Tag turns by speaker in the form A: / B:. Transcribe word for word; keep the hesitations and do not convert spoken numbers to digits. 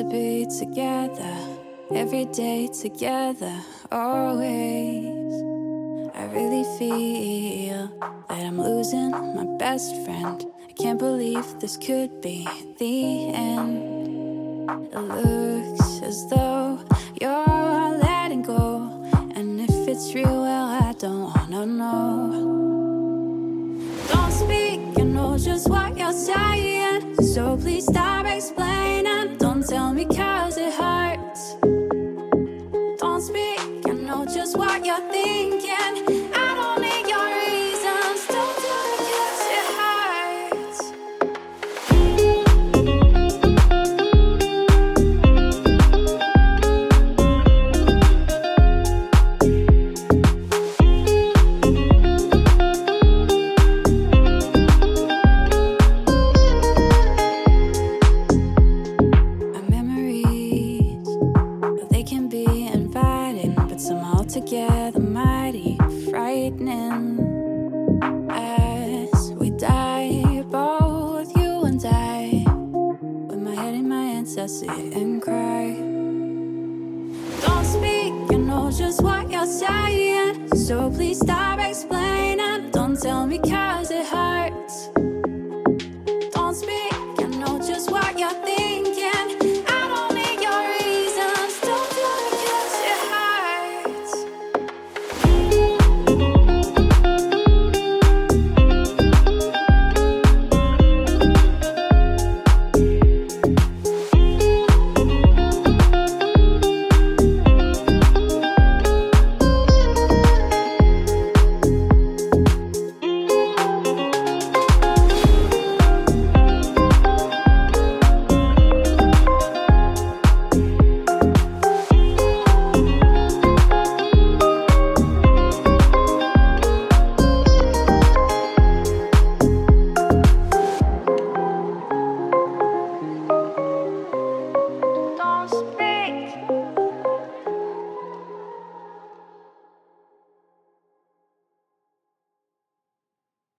A: to be together, every day together, always. I really feel that I'm losing my best friend. I can't believe this could be the end. It looks as though you're letting go, and if it's real, well, I don't wanna know. Don't speak, you know just what you're saying, so please stop explaining. Don't tell me cause it hurts. Don't speak, you know just what you're thinking. I don't need your reasons. Don't do it cause it hurts. Our memories, they can be inviting, but somehow together mighty frightening. As we die, both you and I, with my head in my hands, I sit and cry. Don't speak, you know just what you're saying, so please stop